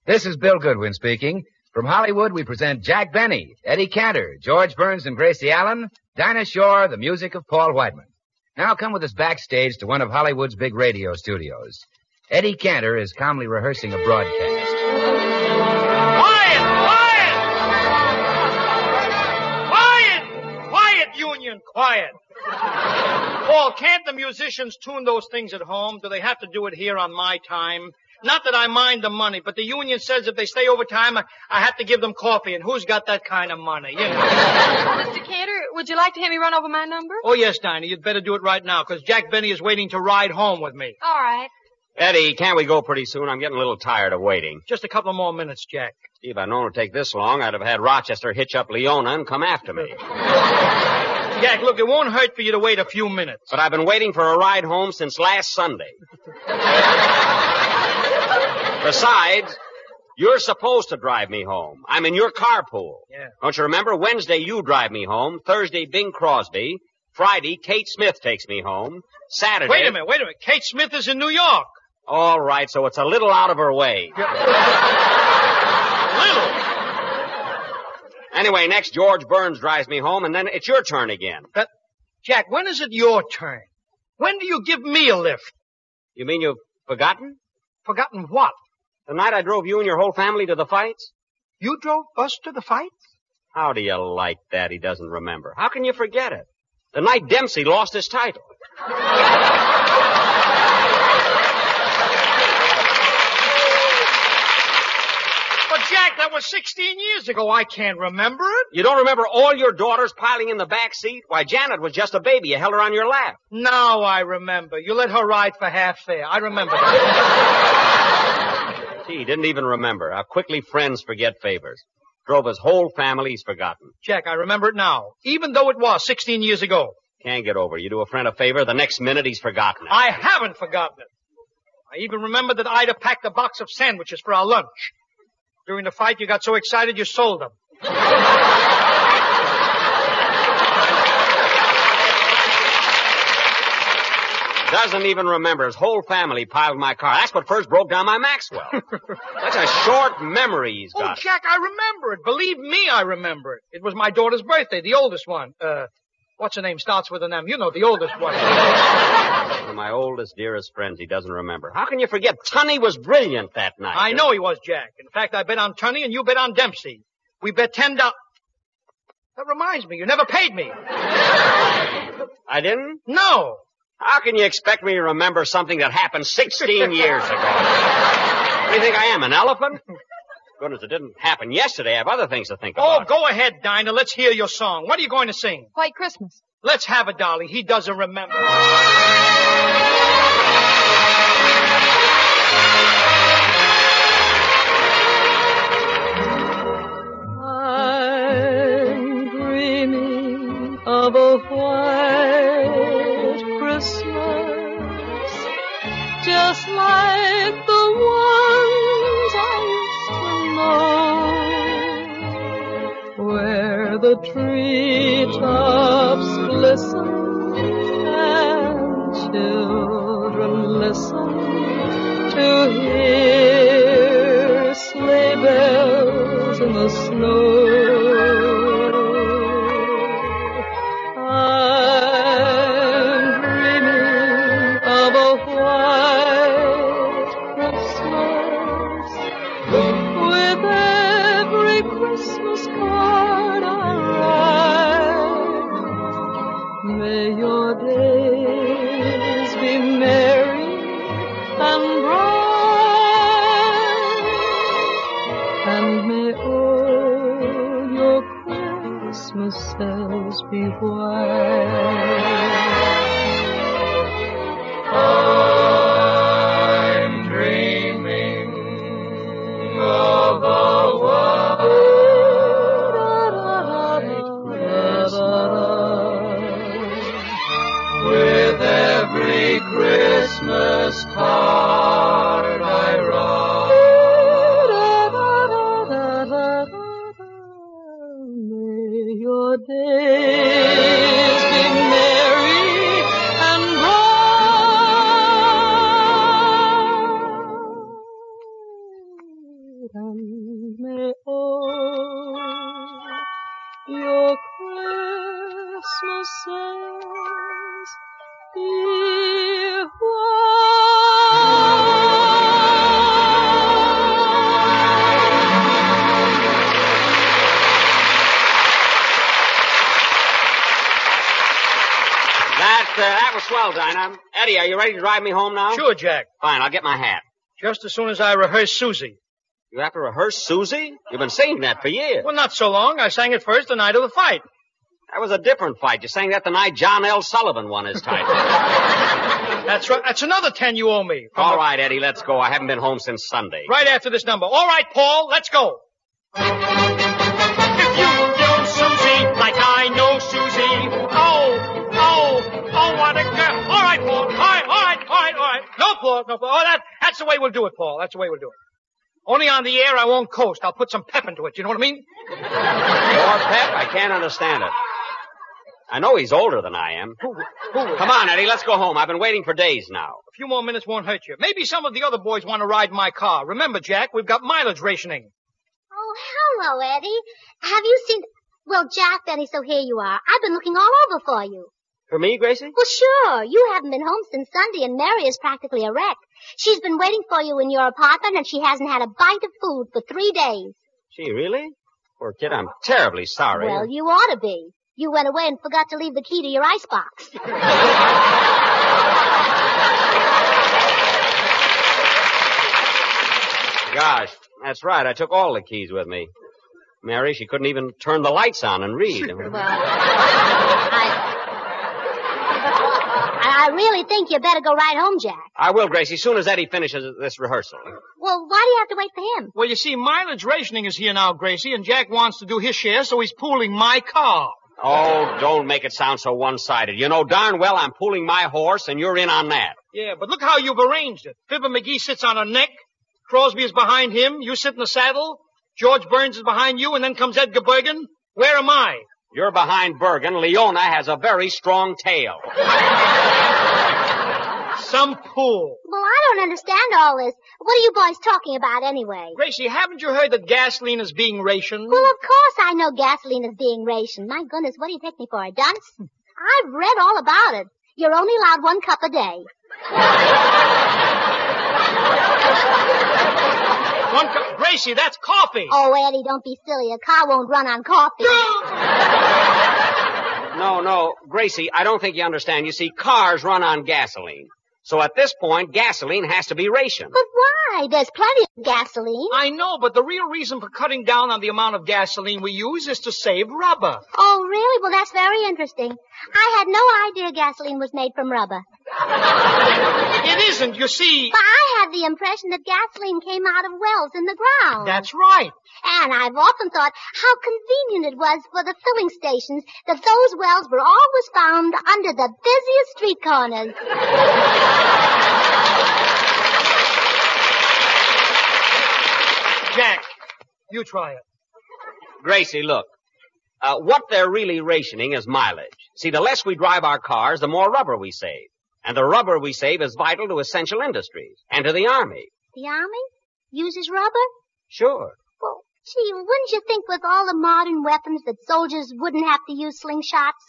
This is Bill Goodwin speaking. From Hollywood, we present Jack Benny, Eddie Cantor, George Burns and Gracie Allen, Dinah Shore, the music of Paul Whiteman. Now come with us backstage to one of Hollywood's big radio studios. Eddie Cantor is calmly rehearsing a broadcast. Quiet, Union, quiet. Paul, can't the musicians tune those things at home? Do they have to do it here on my time? Not that I mind the money, but the union says if they stay overtime, I have to give them coffee, and who's got that kind of money, you know? Mr. Cantor, would you like to have me run over my number? Oh, yes, Dinah, you'd better do it right now, because Jack Benny is waiting to ride home with me. All right. Eddie, can't we go pretty soon? I'm getting a little tired of waiting. Just a couple more minutes, Jack. If I'd known it would take this long, I'd have had Rochester hitch up Leona and come after me. Jack, look, it won't hurt for you to wait a few minutes. But I've been waiting for a ride home since last Sunday. Besides, you're supposed to drive me home. I'm in your carpool. Yeah. Don't you remember? Wednesday, you drive me home. Thursday, Bing Crosby. Friday, Kate Smith takes me home. Saturday... Wait a minute. Kate Smith is in New York. All right, so it's a little out of her way. Little? Anyway, next George Burns drives me home, and then it's your turn again. Jack, when is it your turn? When do you give me a lift? You mean you've forgotten? Forgotten what? The night I drove you and your whole family to the fights? You drove us to the fights? How do you like that he doesn't remember? How can you forget it? The night Dempsey lost his title. But, Jack, that was 16 years ago. I can't remember it. You don't remember all your daughters piling in the back seat? Why, Janet was just a baby. You held her on your lap. Now I remember. You let her ride for half fare. I remember that. Gee, he didn't even remember. How quickly friends forget favors. Drove his whole family, he's forgotten. Jack, I remember it now. Even though it was 16 years ago. Can't get over it. You do a friend a favor, the next minute he's forgotten it. I haven't forgotten it. I even remember that Ida packed a box of sandwiches for our lunch. During the fight, you got so excited you sold them. Doesn't even remember. His whole family piled my car. That's what first broke down my Maxwell. That's a short memory he's got. Oh, Jack, I remember it. Believe me, I remember it. It was my daughter's birthday, the oldest one. What's her name? Starts with an M. You know, the oldest one. One of my oldest, dearest friends he doesn't remember. How can you forget? Tunney was brilliant that night. I know he was, Jack. In fact, I bet on Tunney and you bet on Dempsey. We bet $10. That reminds me, you never paid me. I didn't? No. How can you expect me to remember something that happened 16 years ago? What do you think I am, an elephant? Goodness, it didn't happen yesterday. I have other things to think about. Oh, go ahead, Dinah. Let's hear your song. What are you going to sing? White Christmas. Let's have it, darling. He doesn't remember. I'm dreaming of a white Christmas, just like the ones I used to know, where the treetops glisten and children listen to hear sleigh bells in the snow. I'm dreaming of a white Christmas with every Christmas card I write. May your days be merry and bright, and may all your Christmases be white. I'm dreaming of a white Christmas with every Christmas card I write. May your days be Espérame hoy. Your Christmases That was swell, Dinah. Eddie, are you ready to drive me home now? Sure, Jack. Fine, I'll get my hat. Just as soon as I rehearse Susie. You have to rehearse Susie? You've been singing that for years. Well, not so long. I sang it first the night of the fight. That was a different fight. You sang that the night John L. Sullivan won his title. That's right. That's another 10 you owe me. All right, Eddie, let's go. I haven't been home since Sunday. Right after this number. All right, Paul, let's go. If you know Susie like I know Susie, oh, what a girl. All right, Paul. All right. No, Paul. Oh, that's the way we'll do it, Paul. That's the way we'll do it. Only on the air I won't coast. I'll put some pep into it. You know what I mean? More pep? I can't understand it. I know he's older than I am. Come on, Eddie, let's go home. I've been waiting for days now. A few more minutes won't hurt you. Maybe some of the other boys want to ride my car. Remember, Jack, we've got mileage rationing. Oh, hello, Eddie. Have you seen... Well, Jack, Benny, so here you are. I've been looking all over for you. For me, Gracie? Well, sure. You haven't been home since Sunday, and Mary is practically a wreck. She's been waiting for you in your apartment, and she hasn't had a bite of food for 3 days. She really? Poor kid, I'm terribly sorry. Well, you ought to be. You went away and forgot to leave the key to your icebox. Gosh, that's right. I took all the keys with me. Mary, she couldn't even turn the lights on and read. Well, I really think you better go right home, Jack. I will, Gracie, as soon as Eddie finishes this rehearsal. Well, why do you have to wait for him? Well, you see, mileage rationing is here now, Gracie, and Jack wants to do his share, so he's pooling my car. Oh, don't make it sound so one-sided. You know darn well I'm pulling my horse, and you're in on that. Yeah, but look how you've arranged it. Fibber McGee sits on her neck. Crosby is behind him. You sit in the saddle. George Burns is behind you, and then comes Edgar Bergen. Where am I? You're behind Bergen. Leona has a very strong tail. Some fool. Well, I don't understand all this. What are you boys talking about anyway? Gracie, haven't you heard that gasoline is being rationed? Well, of course I know gasoline is being rationed. My goodness, what do you take me for, a dunce? I've read all about it. You're only allowed 1 cup a day. 1 cup. Gracie, that's coffee. Oh, Eddie, don't be silly. A car won't run on coffee. No, Gracie, I don't think you understand. You see, cars run on gasoline. So at this point, gasoline has to be rationed. But why? There's plenty of gasoline. I know, but the real reason for cutting down on the amount of gasoline we use is to save rubber. Oh, really? Well, that's very interesting. I had no idea gasoline was made from rubber. It isn't, you see. But I had the impression that gasoline came out of wells in the ground. That's right. And I've often thought how convenient it was for the filling stations that those wells were always found under the busiest street corners. Jack, you try it. Gracie, look. What they're really rationing is mileage. See, the less we drive our cars, the more rubber we save. And the rubber we save is vital to essential industries and to the Army. The Army uses rubber? Sure. Well, gee, wouldn't you think with all the modern weapons that soldiers wouldn't have to use slingshots?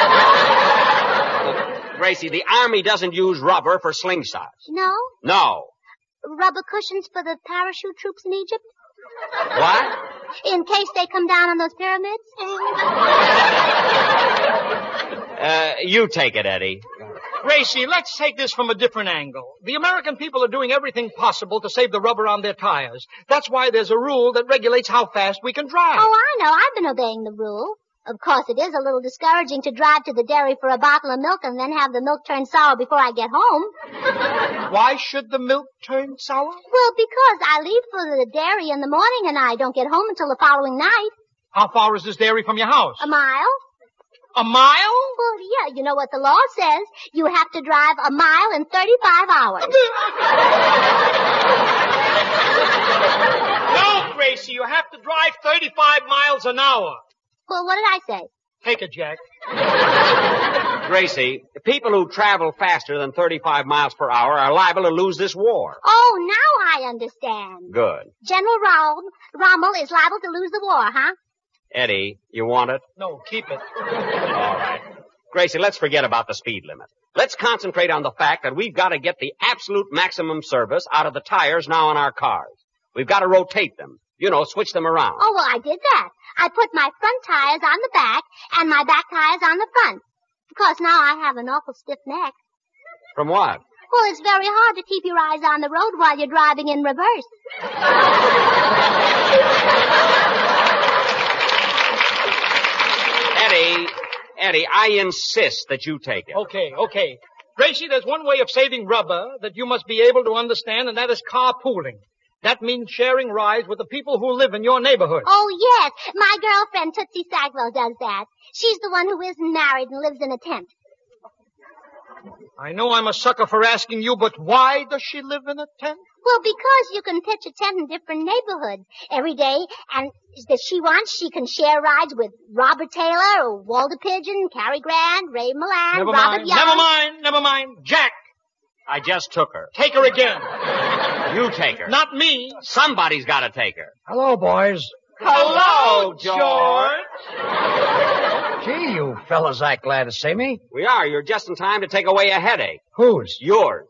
Gracie, the Army doesn't use rubber for slingshots. No? No. Rubber cushions for the parachute troops in Egypt? What? In case they come down on those pyramids? You take it, Eddie. Gracie, let's take this from a different angle. The American people are doing everything possible to save the rubber on their tires. That's why there's a rule that regulates how fast we can drive. Oh, I know. I've been obeying the rule. Of course, it is a little discouraging to drive to the dairy for a bottle of milk and then have the milk turn sour before I get home. Why should the milk turn sour? Well, because I leave for the dairy in the morning and I don't get home until the following night. How far is this dairy from your house? A mile. A mile? Well, yeah, you know what the law says. You have to drive a mile in 35 hours. No, Gracie, you have to drive 35 miles an hour. Well, what did I say? Take it, Jack. Gracie, people who travel faster than 35 miles per hour are liable to lose this war. Oh, now I understand. Good. General Rommel is liable to lose the war, huh? Eddie, you want it? No, keep it. All right. Gracie, let's forget about the speed limit. Let's concentrate on the fact that we've got to get the absolute maximum service out of the tires now in our cars. We've got to rotate them. You know, switch them around. Oh, well, I did that. I put my front tires on the back and my back tires on the front. Of course, now I have an awful stiff neck. From what? Well, it's very hard to keep your eyes on the road while you're driving in reverse. Eddie, I insist that you take it. Okay. Gracie, there's one way of saving rubber that you must be able to understand, and that is carpooling. That means sharing rides with the people who live in your neighborhood. Oh, yes. My girlfriend, Tootsie Sagwell, does that. She's the one who isn't married and lives in a tent. I know I'm a sucker for asking you, but why does she live in a tent? Well, because you can pitch a tent in different neighborhoods every day, and if she wants, she can share rides with Robert Taylor or Walter Pigeon, Cary Grant, Ray Milland, Robert Young. Never mind. Jack, I just took her. take her again. You take her. Not me. Somebody's got to take her. Hello, boys. Hello, George. Gee, you fellas act glad to see me. We are. You're just in time to take away a headache. Whose? Yours.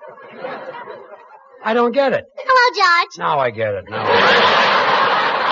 I don't get it. Hello, George. Now I get it. Now.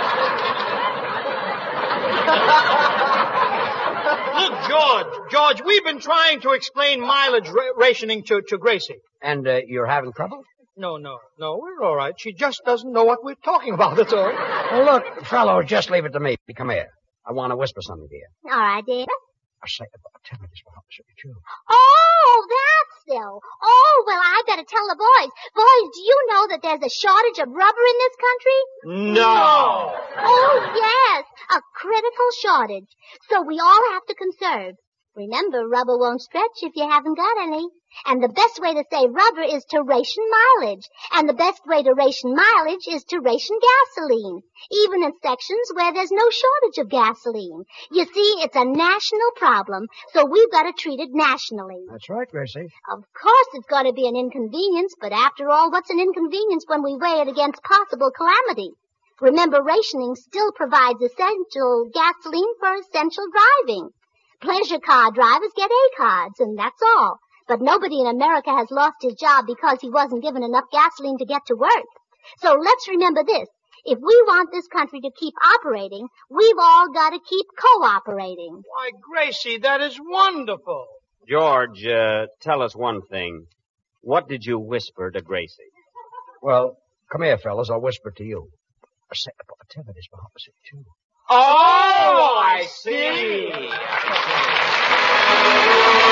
Look, George, we've been trying to explain mileage rationing to Gracie. And you're having trouble? No, we're all right. She just doesn't know what we're talking about, that's all. Well, look, fellow, just leave it to me. Come here. I want to whisper something to you. All right, dear. I say, tell me this about you. Oh, that's so. Oh, well, I better tell the boys. Boys, do you know that there's a shortage of rubber in this country? No. Oh, yes, a critical shortage. So we all have to conserve. Remember, rubber won't stretch if you haven't got any. And the best way to save rubber is to ration mileage. And the best way to ration mileage is to ration gasoline. Even in sections where there's no shortage of gasoline. You see, it's a national problem, so we've got to treat it nationally. That's right, Gracie. Of course it's going to be an inconvenience, but after all, what's an inconvenience when we weigh it against possible calamity? Remember, rationing still provides essential gasoline for essential driving. Pleasure car drivers get A cards, and that's all. But nobody in America has lost his job because he wasn't given enough gasoline to get to work. So let's remember this. If we want this country to keep operating, we've all got to keep cooperating. Why, Gracie, that is wonderful. George, tell us one thing. What did you whisper to Gracie? Well, come here, fellas. I'll whisper to you. I say, tell me this about you. Oh, I see.